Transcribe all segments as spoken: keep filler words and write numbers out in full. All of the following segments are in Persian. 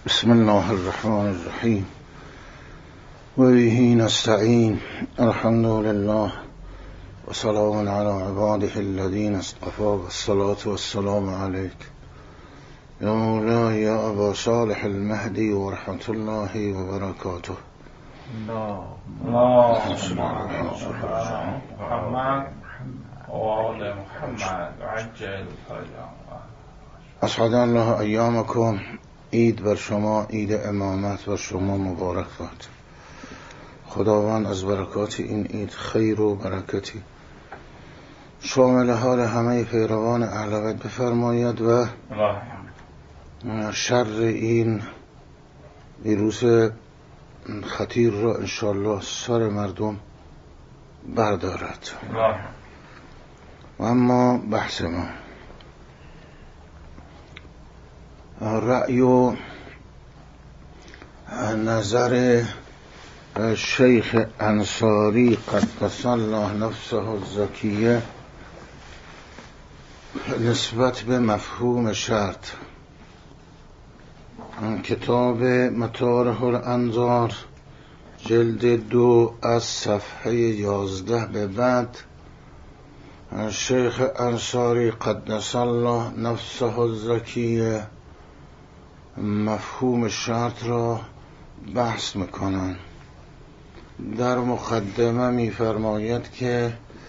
بسم الله الرحمن الرحیم و به نستعین. الحمد لله و سلام علی عباده الذین اصطفی و الصلاة و السلام علیک یا مولاي یا ابا صالح المهدی و رحمت الله و برکاته. اللهم صل على محمد و آل محمد عجل فرجهم. اسعد الله ایامکم. عید بر شما، عید امامت بر شما مبارک باد. خداوند از برکات این عید خیر و برکتی شامل حال همه پیروان اهل بیت بفرماید و شر این ویروس خطیر را انشالله سر مردم بردارد. و اما بحث ما رأی و نظر شیخ انصاری قدس الله نفسه الزکیه نسبت به مفهوم شرط. کتاب مطارح الانظار جلد دو از صفحه یازده به بعد شیخ انصاری قدس الله نفسه الزکیه مفهوم شرط را بحث میکنن. در مقدمه میفرماید که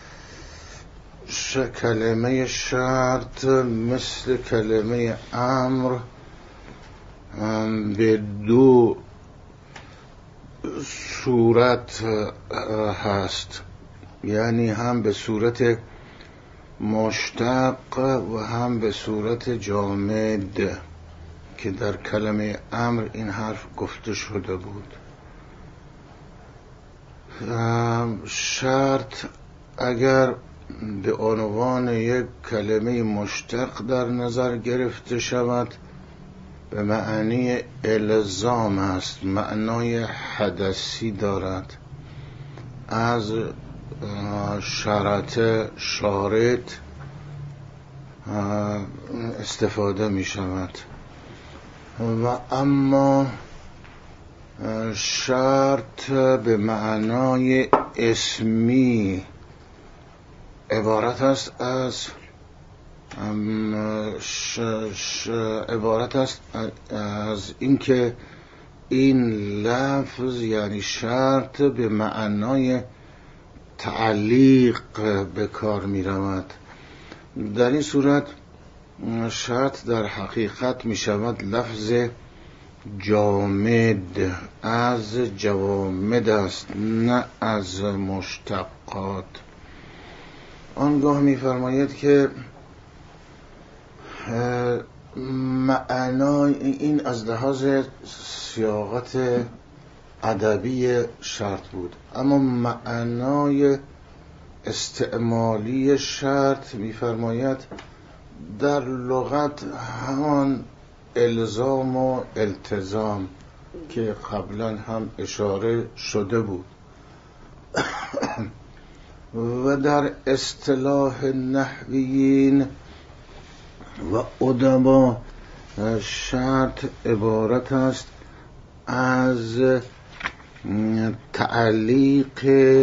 کلمه شرط مثل کلمه امر به دو صورت هست، یعنی هم به صورت مشتق و هم به صورت جامد که در کلمه امر این حرف گفته شده بود. شرط اگر به عنوان یک کلمه مشتق در نظر گرفته شود به معنی الزام است، معنای حدثی دارد. از شرط شارط استفاده می شود. و اما شرط به معنای اسمی عبارت است از ش ش عبارت است از اینکه این لفظ یعنی شرط به معنای تعلیق به کار می رود. در این صورت شرط در حقیقت می شود لفظ جامد، از جوامد است نه از مشتقات. آنگاه می فرماید که معنای این از لحاظ سیاقت ادبی شرط بود، اما معنای استعمالی شرط می فرماید در لغت همان الزام و التزام که قبلا هم اشاره شده بود. و در اصطلاح نحویین و ادبا شرط عبارت است از تعلیق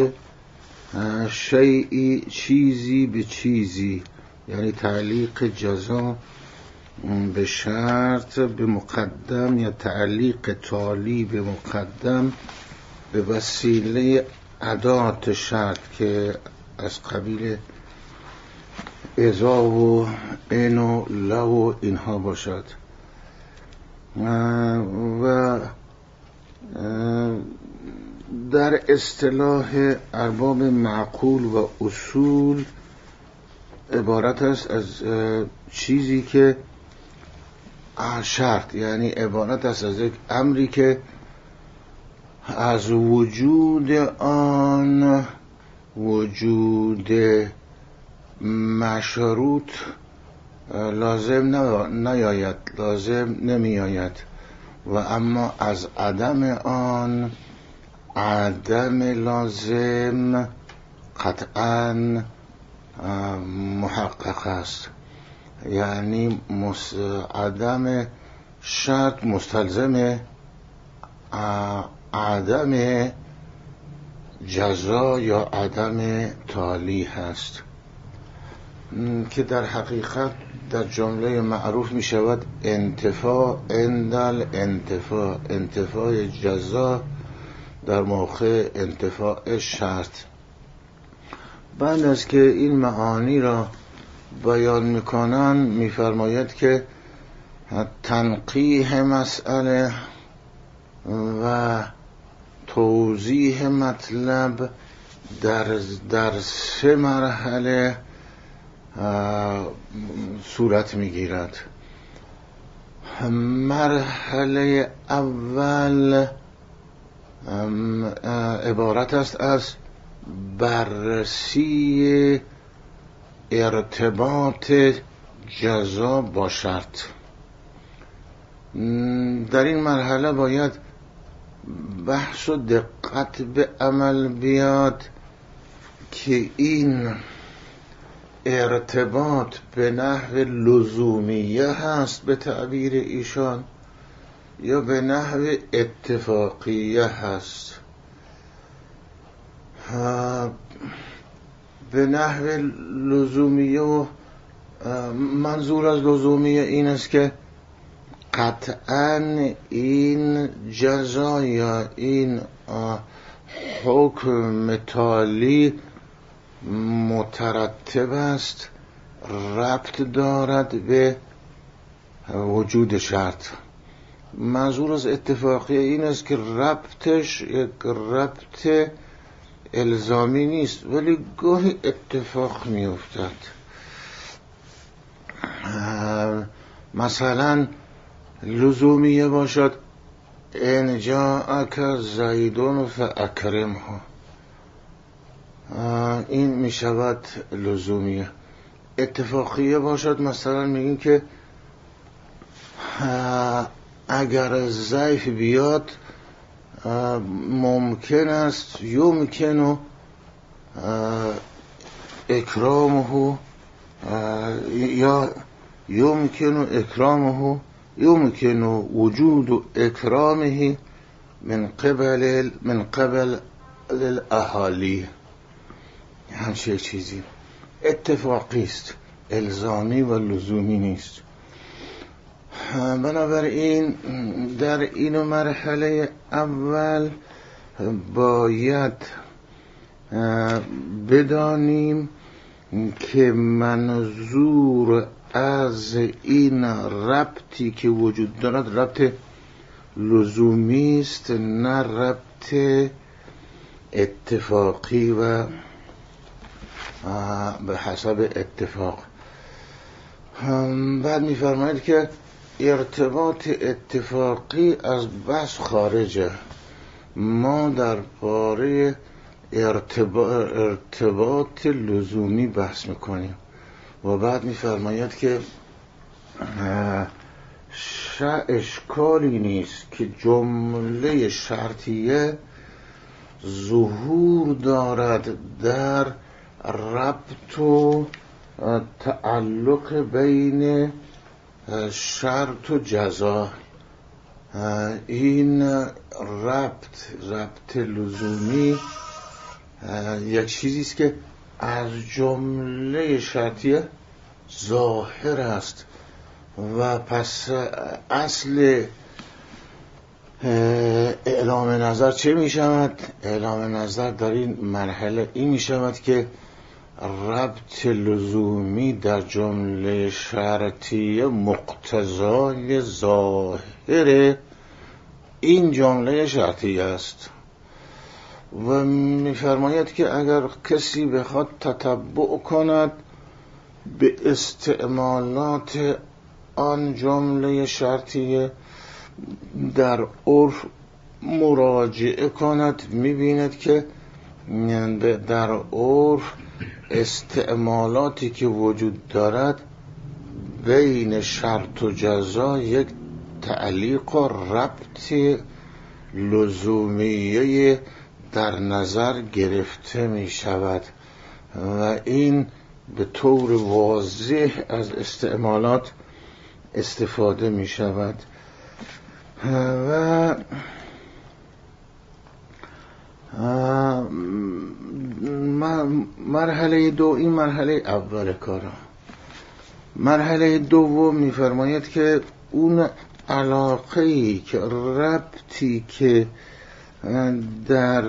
شیئی چیزی به چیزی، یعنی تعلیق جزا به شرط به مقدم یا تعلیق تالی به مقدم به وسیله ادات شرط که از قبیل اذا و ان و لا و اینها باشد. و در اصطلاح ارباب معقول و اصول عبارت است از چیزی که شرط، یعنی عبارت است از یک امری که از وجود آن وجود مشروط لازم نیاید، لازم نمی آید، و اما از عدم آن عدم لازم قطعاً محقق است. یعنی عدم شرط مستلزم عدم جزا یا عدم تالی هست که در حقیقت در جمله معروف می شود انتفاع اندل انتفاع انتفاع جزا در موقع انتفاع شرط. بعد از که این معانی را بیان میکنن میفرماید که تنقیح مسئله و توضیح مطلب در در سه مرحله صورت میگیرد. مرحله اول عبارت است از بررسی ارتباط جزا با شرط. در این مرحله باید بحث و دقت به عمل بیاد که این ارتباط به نحو لزومیه هست به تعبیر ایشان یا به نحو اتفاقیه هست. به نحو لزومیه و منظور از لزومیه این است که قطعاً این جزا یا این حکم تالی مترتب است، ربط دارد به وجود شرط. منظور از اتفاقی این است که ربطش یک ربط الزامی نیست ولی گاهی اتفاق می افتد. مثلا لزومیه باشد ان جاءک زیدون فاکرمه، این می شود لزومیه. اتفاقیه باشد مثلا میگیم که اگر ضعیف بیاد ممکن است یمکن اکرامه یا یمکن اکرامه یمکن وجود اکرامه من قبل من قبل الاهالی. همچه چیزی اتفاقی است، الزامی و لزومی نیست. بنابراین در این مرحله اول باید بدانیم که منظور از این ربطی که وجود دارد ربط لزومی است، نه ربط اتفاقی و به حسب اتفاق. بعد می‌فرماید که ارتباط اتفاقی از بحث خارجه. ما در باره ارتباط, ارتباط لزومی بحث میکنیم و بعد میفرماید که اشکالی نیست که جمله شرطیه ظهور دارد در ربط و تعلق بین شرط و جزا. این ربط ربط لزومی یک چیزی است که از جمله شرطیه ظاهر است و پس اصل اعلام نظر چه می شود؟ اعلام نظر در این مرحله این می شود که ربط لزومی در جمله شرطیه مقتضای ظاهر این جمله شرطیه است و می‌فرماید که اگر کسی بخواد تتبع کند به استعمالات آن جمله شرطیه در عرف مراجعه کند می‌بیند که در عرف استعمالاتی که وجود دارد بین شرط و جزا یک تعلیق و ربط لزومیه در نظر گرفته می شود و این به طور واضح از استعمالات استفاده می شود. و مرحله دو، این مرحله اول کارا. مرحله دوم میفرماید که اون علاقه‌ای که ربطی که در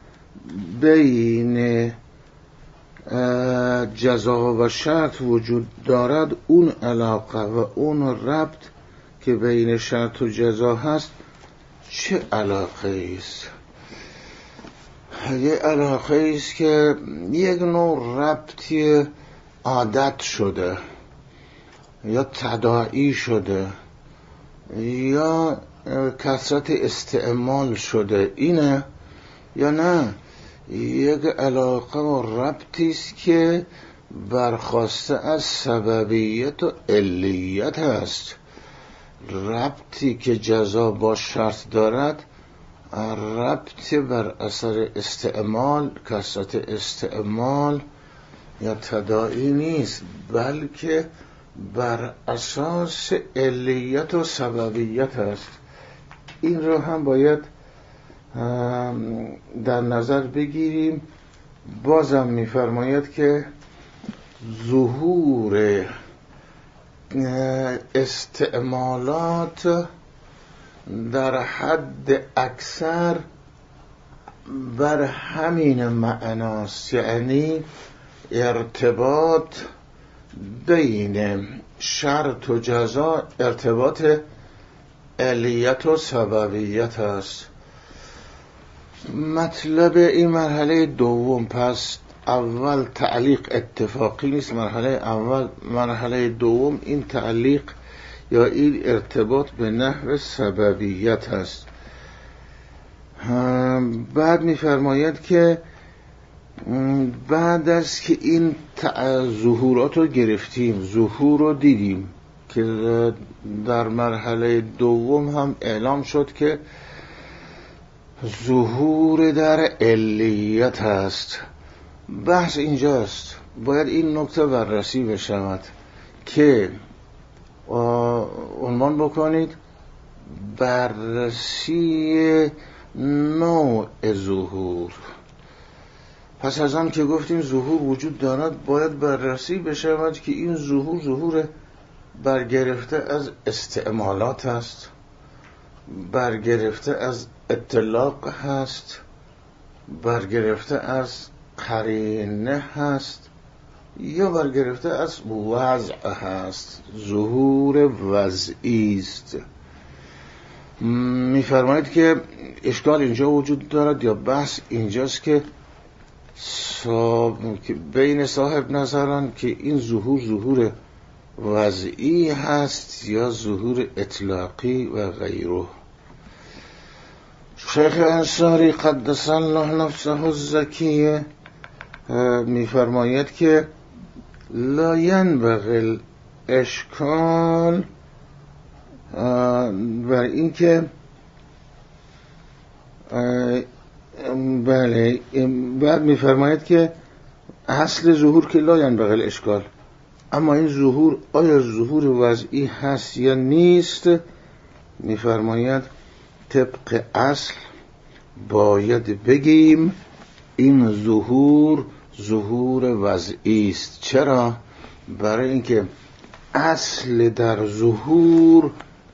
بین جزا و شرط وجود دارد، اون علاقه و اون ربط که بین شرط و جزا هست چه علاقه است؟ یه علاقه است که یک نوع ربطی عادت شده یا تداعی شده یا کثرت استعمال شده، اینه یا نه یک علاقه و ربطی است که برخواسته از سببیت و علیت است. ربطی که جزا با شرط دارد ربطی بر اثر استعمال، کثرت استعمال یا تداعی نیست، بلکه بر اساس علیت و سببیت است. این رو هم باید در نظر بگیریم. بازم می‌فرماید که ظهور استعمالات در حد اکثر بر همین معناست، یعنی ارتباط بین شرط و جزا ارتباط علیت و سببیت است. مطلب این مرحله دوم، پس اول تعلیق اتفاقی نیست، مرحله اول مرحله دوم این تعلیق یا این ارتباط به نحو سببیت هست. بعد می‌فرماید که بعد از که این ظهورات رو گرفتیم، ظهور رو دیدیم که در مرحله دوم هم اعلام شد که ظهور در علیت هست. بحث اینجاست، باید این نکته بررسی بشود که عنوان بکنید بررسی نوع ظهور. پس از آن که گفتیم ظهور وجود دارد، باید بررسی بشود که این ظهور ظهور برگرفته از استعمالات است، برگرفته از اطلاق هست، برگرفته از قرینه هست، یا برگرفته از وضع هست، ظهور وضعی است. می‌فرمایید که اشکال اینجا وجود دارد یا بحث اینجاست که بین صاحب نظران که این ظهور ظهور وضعی هست یا ظهور اطلاقی و غیره. شیخ انصاری قدس الله نفسه الزکیه می‌فرماید که لا ینبغی الاشکال بر این که بله بعد می‌فرماید که اصل ظهور که لا ینبغی الاشکال، اما این ظهور آیا ظهور وضعی هست یا نیست؟ می‌فرماید طبق اصل باید بگیم این ظهور ظهور وضعی است. چرا؟ برای اینکه اصل در ظهور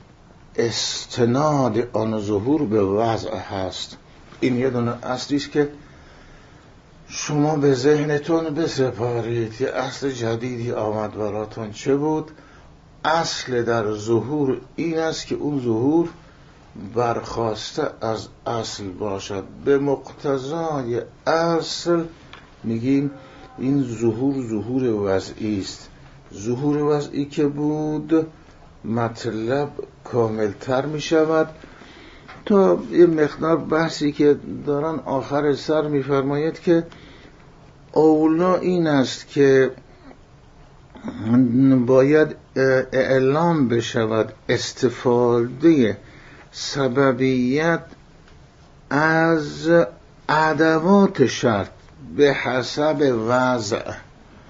استناد آن ظهور به وضع هست. این یه دونه اصلی است که شما به ذهنتون بسپارید. یه اصل جدیدی آمد براتون. چه بود؟ اصل در ظهور این است که اون ظهور برخواسته از اصل باشد. به مقتضای اصل میگیم این ظهور ظهور وضعی است. ظهور وضعی که بود مطلب کاملتر می شود. تا یه مقدار بحثی که دارن آخر سر می فرماید که اولا این است که باید اعلام بشود استفاده سببیت از ادوات شرط به حسب وضع،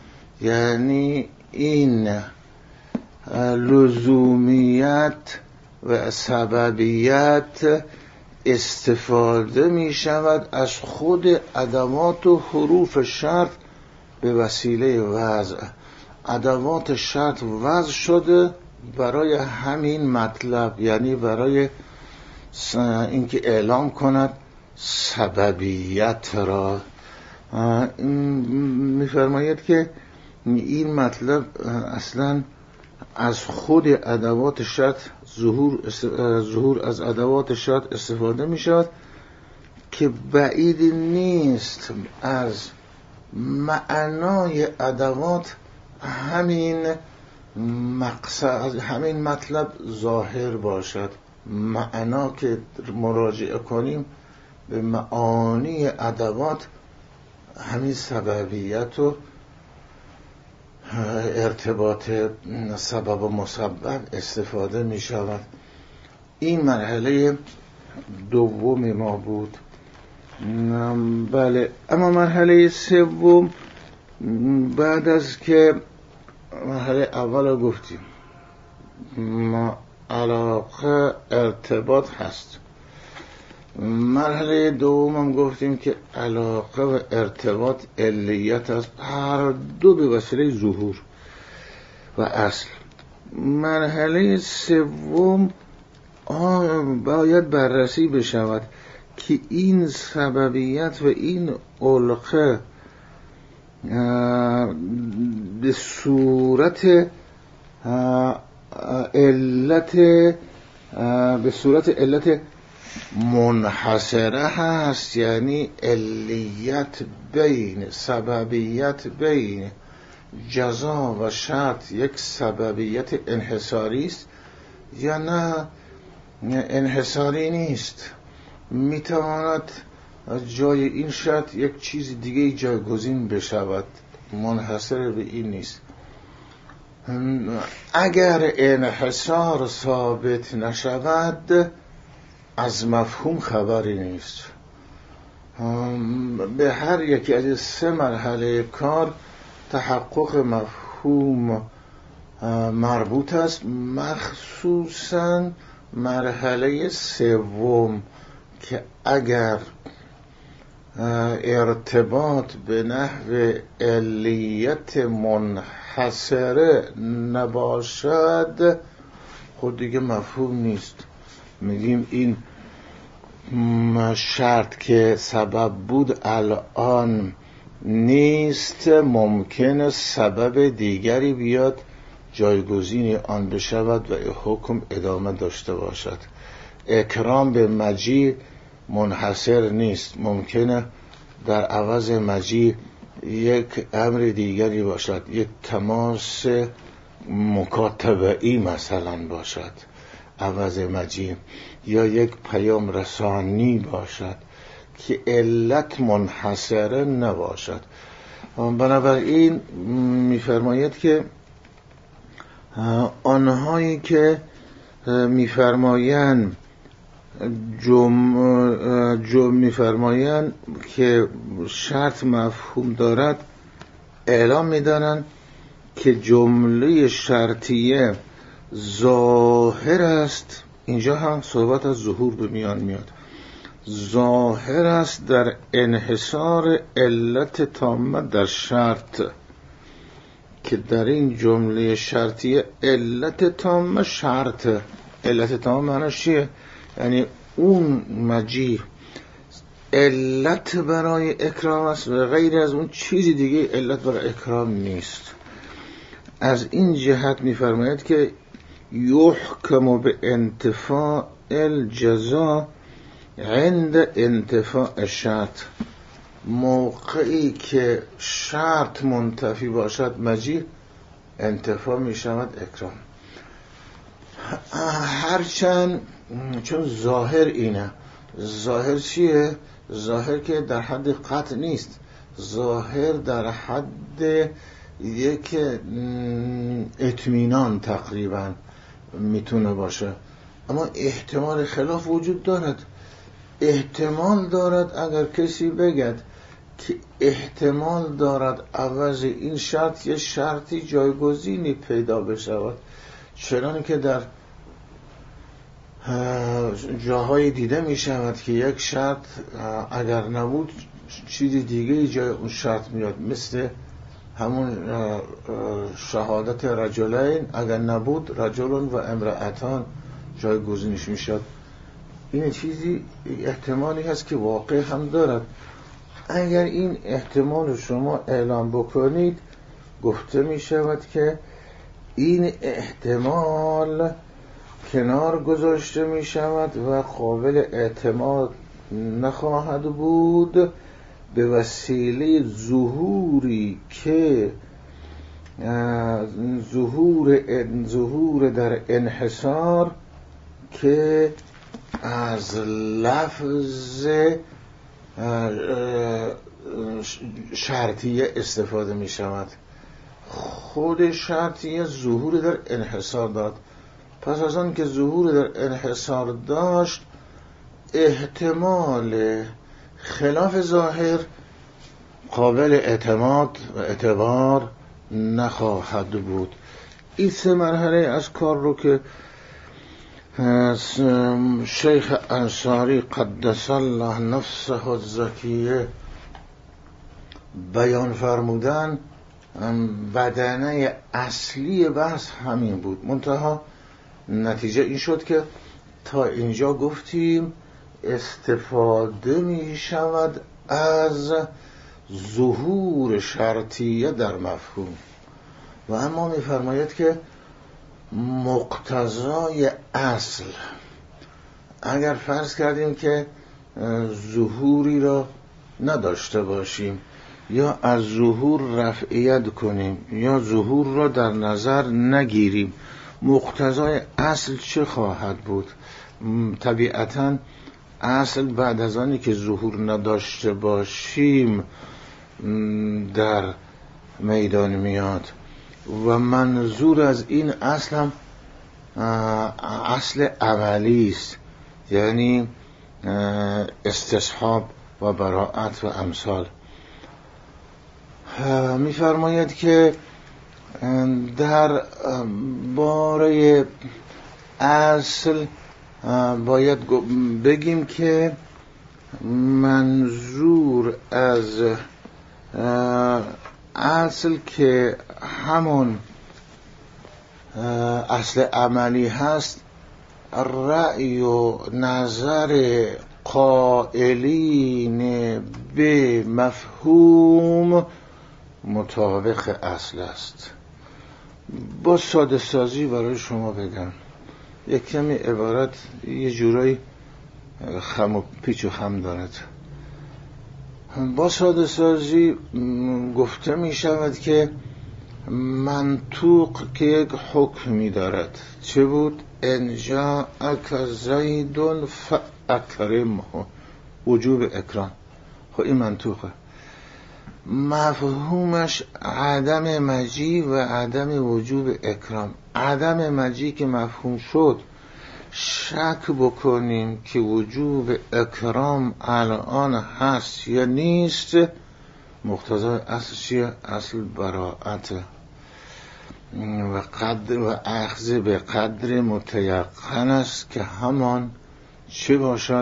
یعنی این لزومیت و سببیت استفاده می شود از خود ادوات و حروف شرط به وسیله وضع. ادوات شرط وضع شده برای همین مطلب، یعنی برای اینکه اعلام کند سببیت را. می‌فرماید که این مطلب اصلا از خود ادوات شرط ظهور ظهور از ادوات شرط استفاده می شود که بعید نیست از معنای ادوات همین مقصد همین مطلب ظاهر باشد. معنا که مراجعه کنیم به معانی ادوات همین سببیت و ارتباط سبب و مسبب استفاده می شود. این مرحله دوم ما بود. بله، اما مرحله سوم بعد از که مرحله اول رو گفتیم ما علاقه ارتباط هست، مرحله دوم هم گفتیم که علاقه و ارتباط علیت است، هر دو به وسیله ظهور و اصل. مرحله سوم باید بررسی بشود که این سببیت و این علقه به صورت علت به صورت علت منحصره هست، یعنی علیت بین سببیت بین جزا و شرط یک سببیت انحصاری است یا نه انحصاری نیست. میتواند جای این شرط یک چیز دیگه جایگزین بشود، منحصر به این نیست. اگر انحصار ثابت نشود از مفهوم خبری نیست. به هر یکی از سه مرحله کار تحقق مفهوم مربوط است، مخصوصاً مرحله سوم که اگر ارتباط به نحو علیت منحصره نباشد خود دیگه مفهوم نیست. میگیم این شرط که سبب بود الان نیست، ممکنه سبب دیگری بیاد جایگزین آن بشود و حکم ادامه داشته باشد. اکرام به مجیع منحصر نیست، ممکنه در عوض مجیع یک امر دیگری باشد، یک تماس مکاتبه‌ای مثلا باشد عوض مجیع، یا یک پیام رسانی باشد که علت منحصره نباشد. بنابراین می‌فرماید که آنهایی که می‌فرمایند جم جم می‌فرمایند که شرط مفهوم دارد، اعلام می‌دانند که جمله شرطیه ظاهر است. اینجا هم صحبت از ظهور به میان میاد. ظاهر است در انحصار علت تامه در شرط، که در این جمله شرطیه علت تامه شرط. علت تامه معنیش چیه؟ یعنی اون مجیع علت برای اکرام است و غیر از اون چیزی دیگه علت برای اکرام نیست. از این جهت می‌فرماید که یحکم به انتفاع الجزا عند انتفاع الشرط. موقعی که شرط منتفی باشد مجیع، انتفاع می شود اکرام. هرچند چون ظاهر اینه. ظاهر چیه؟ ظاهر که در حد قطع نیست، ظاهر در حد یک اطمینان تقریبا میتونه باشه، اما احتمال خلاف وجود دارد. احتمال دارد اگر کسی بگد که احتمال دارد عوض این شرط یه شرطی جایگزینی پیدا بشود، چنانکه در جاهای دیده می شود که یک شرط اگر نبود چیز دیگه جای اون شرط میاد، مثل همون شهادت رجلین اگر نبود رجل و امرأتان جایگزینش میشد. این چیزی احتمالی هست که واقع هم دارد. اگر این احتمال شما اعلام بکنید گفته می شود که این احتمال کنار گذاشته می شود و قابل اعتماد نخواهد بود به وسیله ظهوری که ظهور ظهور در انحصار که از لفظ شرطیه استفاده می شود. خود شرطیه ظهور در انحصار داد. پس از آن که ظهور در انحصار داشت احتمال خلاف ظاهر قابل اعتماد و اعتبار نخواهد بود. این سه مرحله از کار رو که شیخ انصاری قدس الله نفسه الزکیه بیان فرمودن، بدنه اصلی بحث همین بود. منتها نتیجه این شد که تا اینجا گفتیم استفاده می شود از ظهور شرطیه در مفهوم، و اما می فرماید که مقتضای اصل اگر فرض کردیم که ظهوری را نداشته باشیم یا از ظهور رفعیت کنیم یا ظهور را در نظر نگیریم، مقتضای اصل چه خواهد بود؟ طبیعتاً اصل بعد از آنی که ظهور نداشته باشیم در میدان میاد و منظور از این اصل هم اصل عملی است، یعنی استصحاب و براءت و امثال. می‌فرماید که در باره اصل باید بگیم که منظور از اصل که همون اصل عملی هست رأی و نظر قائلین به مفهوم مطابق اصل است. با ساده سازی برای شما بگم، یک کمی عبارت یه جورایی خم و پیچ و خم دارد. با ساده سازی گفته می شود که منطوق که یک حکمی دارد، چه بود؟ ان جاءک زید فاکرمه، وجوب اکرام. خب این منطوقه. مفهومش عدم مجیء و عدم وجوب اکرام. عدم مجیء که مفهوم شد، شک بکنیم که وجوب اکرام الان هست یا نیست، مقتضای اصل چیه؟ اصل براءت و قدر و اخذ به قدر متیقن است که همان چه باشد؟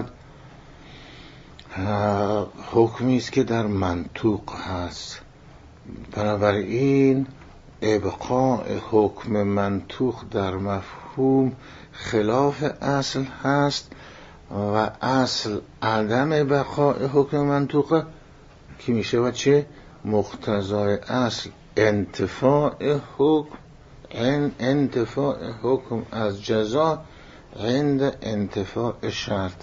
حکمی است که در منطوق هست. بنابراین ابقاء حکم منطوق در مفهوم خلاف اصل هست و اصل عدم بقاء حکم منطوق که میشه و چه؟ مقتضای اصل انتفاع حکم انتفاع حکم از جزا عند انتفاع شرط.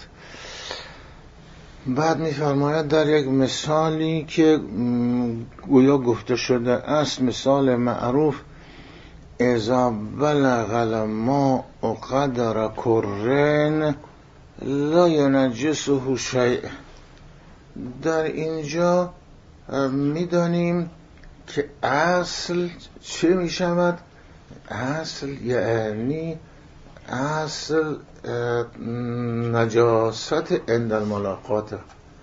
بعد می‌فرماید در یک مثالی که گویا گفته شده است، مثال معروف، اذا بلغ الماء قدر کرن لا ینجسه شیء. در اینجا می‌دانیم که اصل چه می‌شود؟ اصل یعنی اصل نجاست عند الملاقات.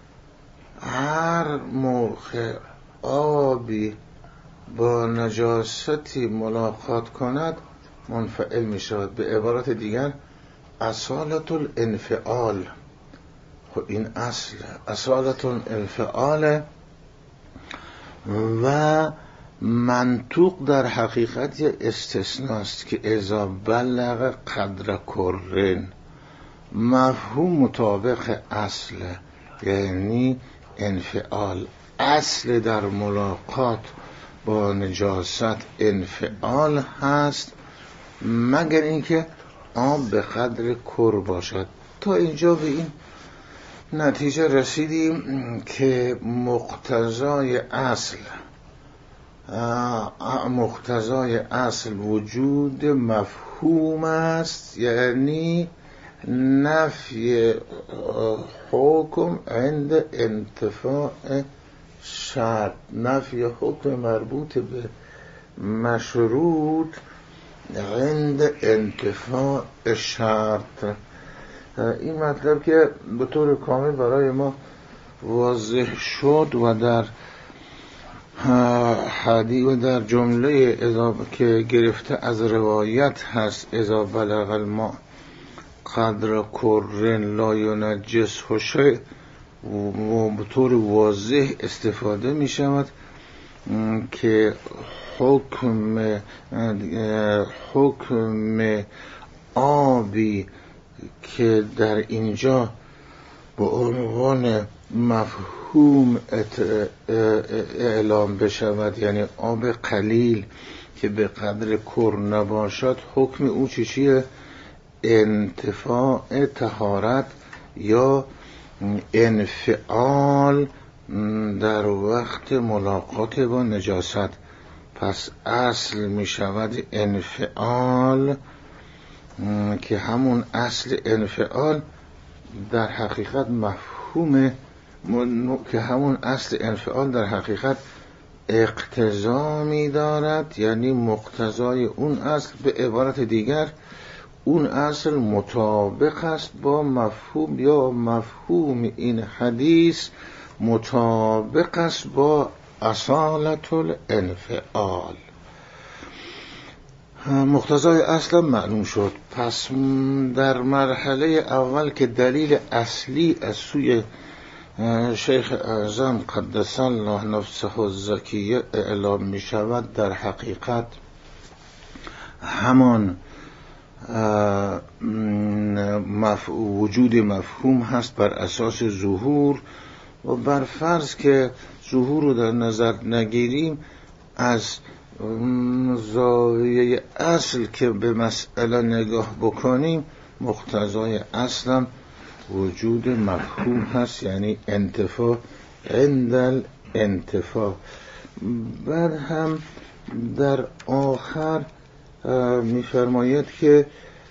هر موقع آبی با نجاستی ملاقات کند منفعل می شود. به عبارت دیگر اصالت الانفعال. خب این اصل اصالت الانفعال و منطوق در حقیقت یه استثناست که اذا بلغ قدر کرن، مفهوم مطابق اصل، یعنی انفعال. اصل در ملاقات با نجاست انفعال هست، مگر اینکه آب به قدر کر باشد. تا اینجا به این نتیجه رسیدیم که مقتضای اصل مقتضای اصل وجود مفهوم است، یعنی نفی حکم عند انتفاع شرط، نفی حکم مربوط به مشروط عند انتفاع شرط. این مطلب که به طور کامل برای ما واضح شد و در حدیث و در جمله اذا که گرفته از روایت هست اذا بلغ الماء قدر کرن لا ینجسه شیء، و به طور واضح استفاده می شود که حکم حکم آبی که در اینجا به عنوان مفهوم اعلام بشود، یعنی آب قلیل که به قدر کر نباشد، حکم او چی چیه؟ انتفاع طهارت یا انفعال در وقت ملاقات با نجاست. پس اصل می شود انفعال، که همون اصل انفعال در حقیقت مفهوم که همون اصل انفعال در حقیقت اقتضا می دارد، یعنی مقتضای اون اصل. به عبارت دیگر اون اصل مطابق است با مفهوم، یا مفهوم این حدیث مطابق است با اصالت الانفعال. مقتضای اصلا معلوم شد. پس در مرحله اول که دلیل اصلی از سوی شیخ اعظم قدس الله نفسه الزکیه اعلام می شود، در حقیقت همان مف... وجود مفهوم هست بر اساس ظهور، و بر فرض که ظهور رو در نظر نگیریم، از زاویه اصل که به مسئله نگاه بکنیم، مقتضای اصلا وجود مفهوم هست، یعنی انتفاع عند الانتفاع. بعد هم در آخر می‌فرماید که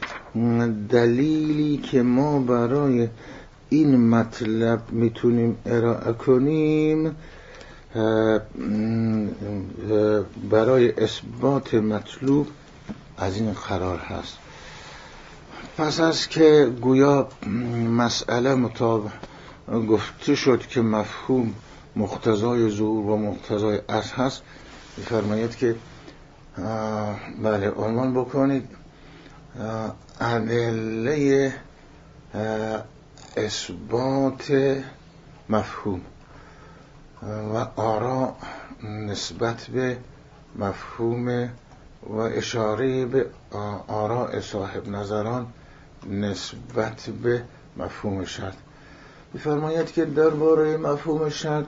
دلیلی که ما برای این مطلب میتونیم ارائه کنیم برای اثبات مطلوب از این قرار هست. پس از که گویا مسئله مطابق گفته شد که مفهوم مقتضای ظهور و مقتضای اصل هست، می‌فرماید که بله عنوان بکنید ادله اثبات مفهوم و آراء نسبت به مفهوم و اشاره به آراء صاحب نظران نسبت به مفهوم شرط. می‌فرماید که درباره مفهوم شرط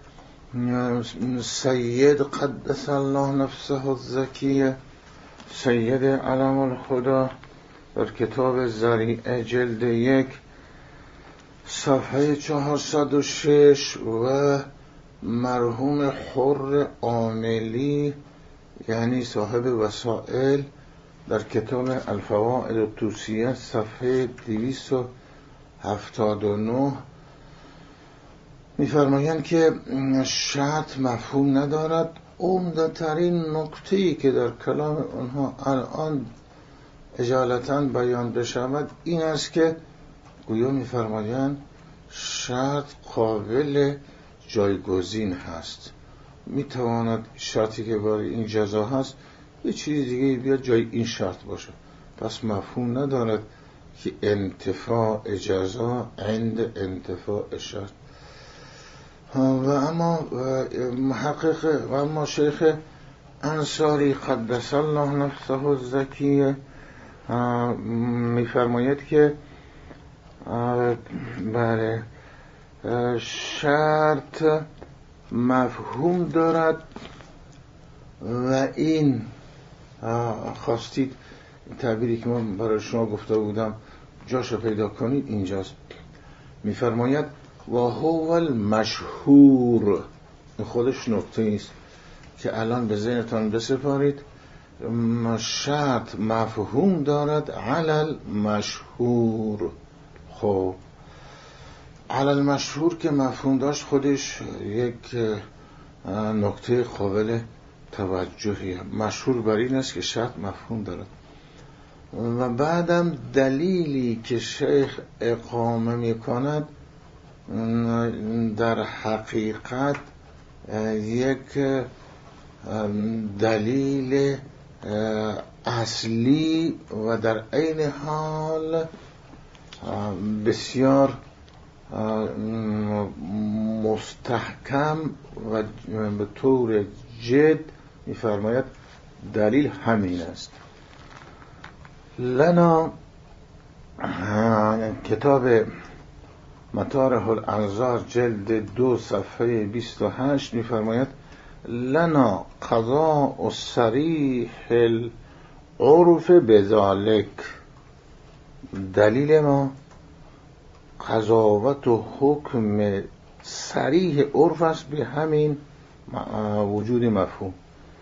سید قدس الله نفسه الزکیه، سید علم الخدا، در کتاب ذریعه جلد یک صفحه چهارصد و شش و مرحوم حر عاملی یعنی صاحب وسائل در کتاب الفوائد الطوسیه صفحه دویست و هفتاد و نه می‌فرمایند که شرط مفهوم ندارد. عمده‌ترین نکته‌ای که در کلام آنها الان اجالتاً بیان بشود این است که گویا می‌فرمایند شرط قابل جایگزین هست. میتواند شرطی که برای این جزا هست یه چیز دیگه بیاد جای این شرط باشه، پس مفهوم ندارد که انتفاع جزا عند انتفاع شرط. و اما محقق و اما شیخ انصاری قدس الله نفسه الزکیه میفرماید که بله شرط مفهوم دارد و این خواستید تعبیری که من برای شما گفته بودم جاشو پیدا کنید اینجاست. میفرماید و هو المشهور، خودش نکته است که الان به ذهنتان بسپارید. شرط مفهوم دارد علل مشهور. خب علل مشهور که مفهوم داشت خودش یک نکته قابل توجهیه. مشهور بر این است که شرط مفهوم دارد. و بعدم دلیلی که شیخ اقامه می کند در حقیقت یک دلیل اصلی و در عین حال بسیار مستحکم و به طور جد می‌فرماید دلیل همین است. لنا کتاب مطارح الانظار جلد دو صفحه بیست و هشت می‌فرماید لنا قضاء صریح العرف بذالک، دلیل ما قضاوت و حکم صریح عرف است به همین وجود مفهوم.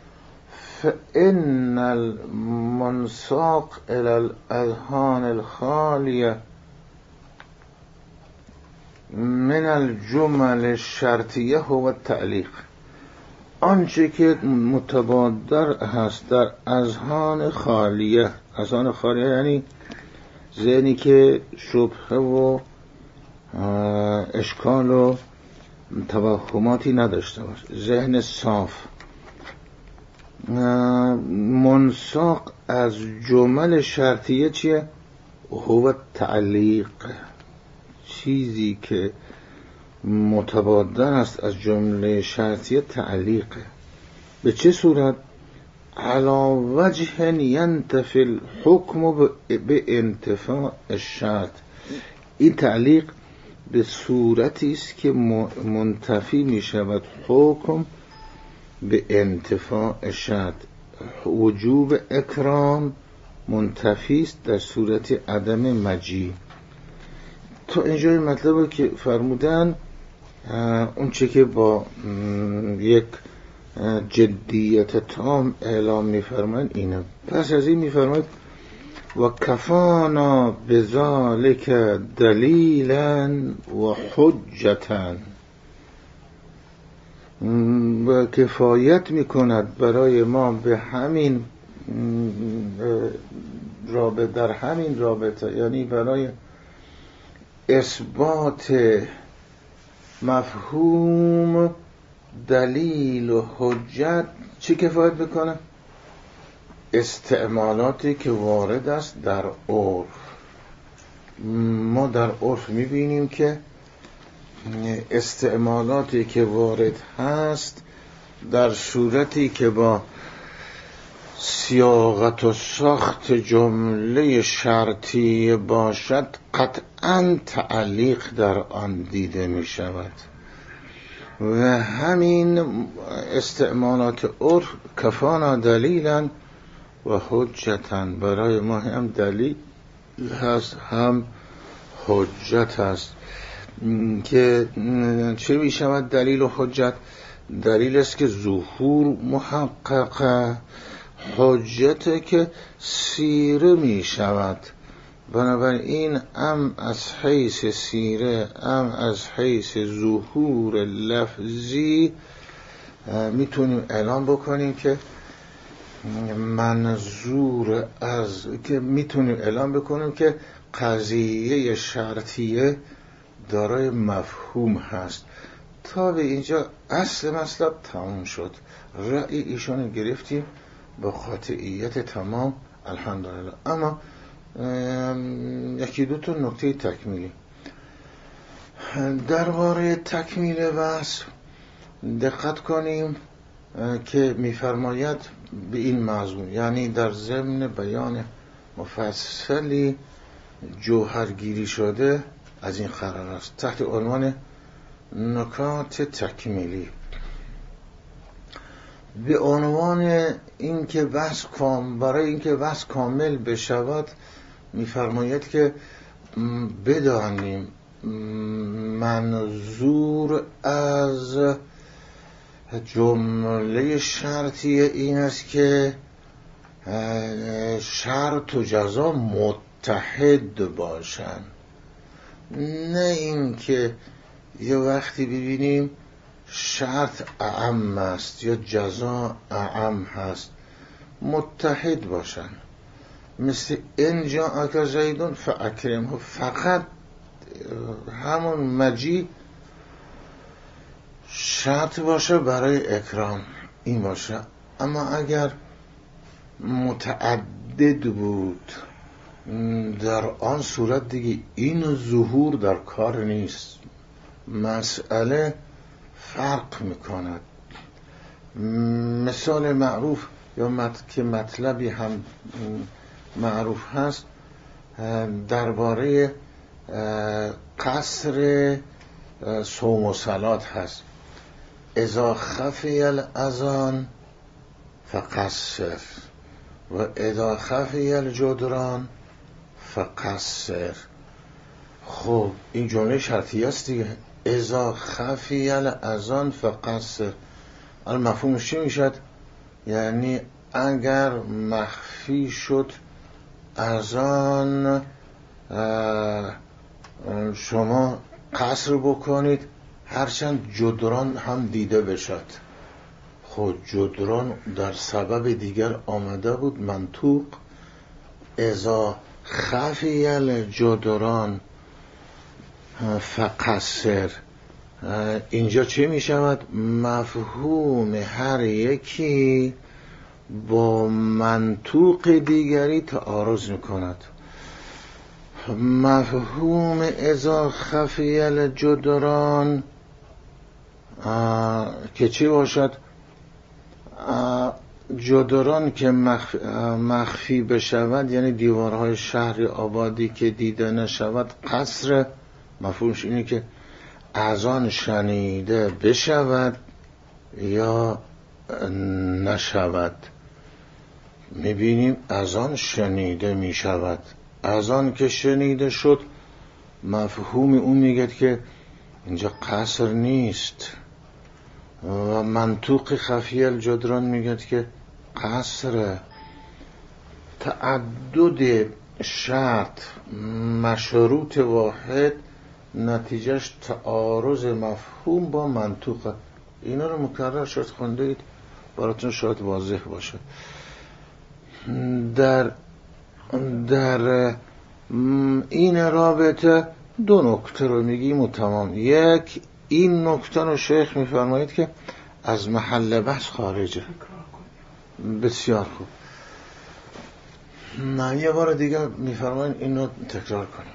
فإن المنساق إلى الأذهان الخالية من الجمل الشرطیه هو التعلیق، آنچه که متبادر هست در اذهان خالیه. اذهان خالیه یعنی ذهنی که شبهه و اشکال و توهماتی نداشته باشه، ذهن صاف. منساق از جمل شرطیه چیه؟ هو تعلیق، چیزی که متبادر است از جمله شرطیه تعلیقه. به چه صورت؟ علا وجه ینتفی الحکم به انتفاع الشرط، این تعلیق به صورتی است که منتفی می شود حکم به انتفاع شرط. وجوب اکرام منتفی است در صورت عدم مجیء. تا اینجای مطلب که فرمودن اون چه که با یک جدیت تام اعلام می‌فرمایند اینه. پس از این می‌فرماید و کفانا بذالک دلیلا و حجتا، و کفایت می‌کند برای ما به همین رابطه، در همین رابطه، یعنی برای اثبات مفهوم دلیل و حجت چی کفایت میکنه؟ استعمالاتی که وارد است در عرف. ما در عرف میبینیم که استعمالاتی که وارد هست در صورتی که با سیاقت و ساخت جمله شرطی باشد قطعاً تعلیق در آن دیده می شود. و همین استعمالات عرف کفانا دلیلا و حجتا، برای ما هم دلیل هست هم حجت هست. که چه می شود دلیل و حجت؟ دلیل است که ظهور محققه، حجت که سیره می شود. بنابراین ام از حیث سیره ام از حیث ظهور لفظی میتونیم اعلام بکنیم که منظور از که میتونیم اعلام بکنیم که قضیه شرطیه دارای مفهوم هست. تا به اینجا اصل مطلب تمام شد. رأی ایشون گرفتیم با قاطعیت تمام، الحمدلله. اما یکی دو تا نکته تکمیلی درباره تکمیل بحث دقت کنیم که می‌فرماید به این مضمون، یعنی در ضمن بیان مفصلی جوهرگیری شده از این قرار است تحت عنوان نکات تکمیلی، به عنوان اینکه بحث کام برای اینکه بحث کامل بشود می‌فرماید که بدانیم منظور از جمله شرطی این است که شرط و جزا متحد باشند، نه اینکه یه وقتی ببینیم شرط اعم است یا جزا اعم هست، متحد باشند. مثل ان جاءک زیدون فاکرمه، فقط همون مجیء شرط باشه برای اکرام این باشه. اما اگر متعدد بود در آن صورت دیگه این ظهور در کار نیست، مسئله فرق میکند. مثال معروف یا مت... که مطلبی هم معروف هست درباره قصر صوم و صلات هست. اذا خفی الاذان فقصر و اذا خفی الجدران فقصر. خب این جمله شرطی است دیگه، اذا خفی الاذان فقصر. المفهومش چی میشد؟ یعنی اگر مخفی شد اذان شما قصر بکنید هرچند جدران هم دیده بشد. خود جدران در سبب دیگر آمده بود، منطوق اذا خفی الجدران فقصر. اینجا چه می شود؟ مفهوم هر یکی با منطوق دیگری تعارض می کند. مفهوم اذا خفی الجدران که چی باشد؟ جدران که مخفی, مخفی بشود، یعنی دیوارهای شهر آبادی که دیده نشود قصر. مفهومش اینه که اذان شنیده بشود یا نشود. میبینیم اذان شنیده میشود، اذان که شنیده شد مفهوم اون میگه که اینجا قصر نیست و منطوق خفی الجدران میگه که قصر. تعدد شرط مشروط واحد نتیجهش تعارض مفهوم با منطوق. اینا رو مکرر شد خونده اید براتون شاید واضح باشه. در در این رابطه دو نکته رو میگیم و تمام. یک، این نکته رو شیخ میفرمایید که از محل بحث خارجه. بسیار خوب. نه یه بار دیگه میفرمایید این رو تکرار کنیم.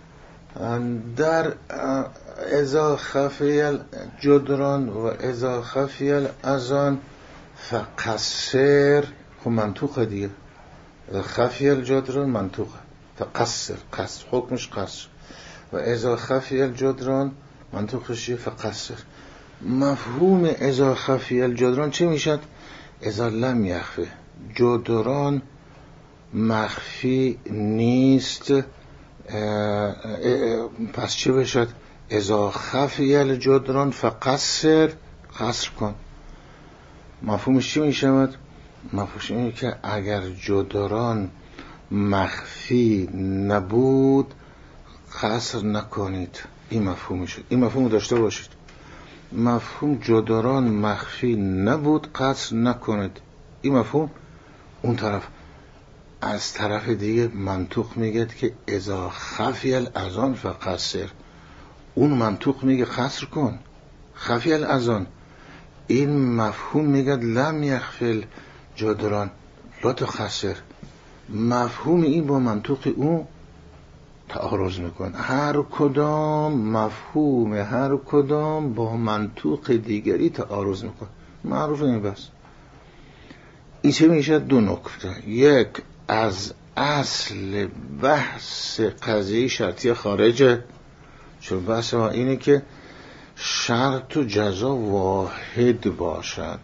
در اذا خفی الجدران و اذا خفی الاذان فقصر. خب منطوقه دیگه، خفی الجدران منطوقه، فقصر قصر حکمش قصر. و اذا خفی الجدران منطوقش فقصر. مفهوم اذا خفی الجدران چه میشد؟ اذا لم یخفی، جدران مخفی نیست، پس چه بشد؟ اذا خفی الجدران فقصر، قصر کن. مفهومش چی میشود؟ مفهومش اینه که اگر جدران مخفی نبود قصر نکنید. این مفهومشه، این مفهوم داشته باشید. مفهوم جدران مخفی نبود قصر نکنید، این مفهوم. اون طرف از طرف دیگه منطوق میگه که اذا خفی الاذان فقصر. اون منطوق میگه قصر کن، خفی الاذان. این مفهوم میگه لم یخفی الجدران لا تقصر. مفهوم این با منطوق اون تعارض میکنه. هر کدام مفهوم هر کدام با منطوق دیگری تعارض میکنه. معروف این بس. این چه میشه؟ دو نکته. یک، از اصل بحث قضیه شرطی خارجه، چون بحث ما اینه که شرط و جزا واحد باشد.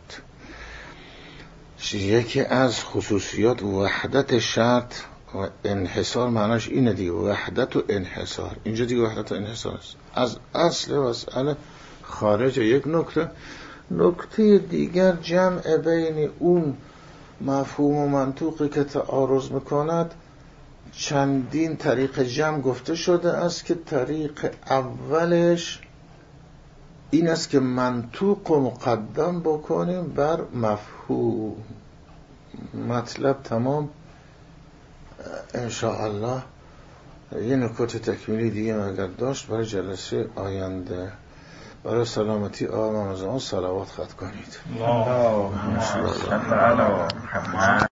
یکی از خصوصیات وحدت شرط و انحصار معناش اینه دیگه، وحدت و انحصار. اینجا دیگه وحدت و انحصار است. از اصل مسئله خارج. یک نکته. نکته دیگر، جمع بین اون مفهوم و منطوقی که تعارض میکند. چندین طریق جمع گفته شده است که طریق اولش این است که منطوق و مقدم بکنیم بر مفهوم. مطلب تمام. انشاءالله یه نکات تکمیلی دیگه اگر داشت برای جلسه آینده. برای سلامتی آقا ممزمان صلوات خط کنید. الله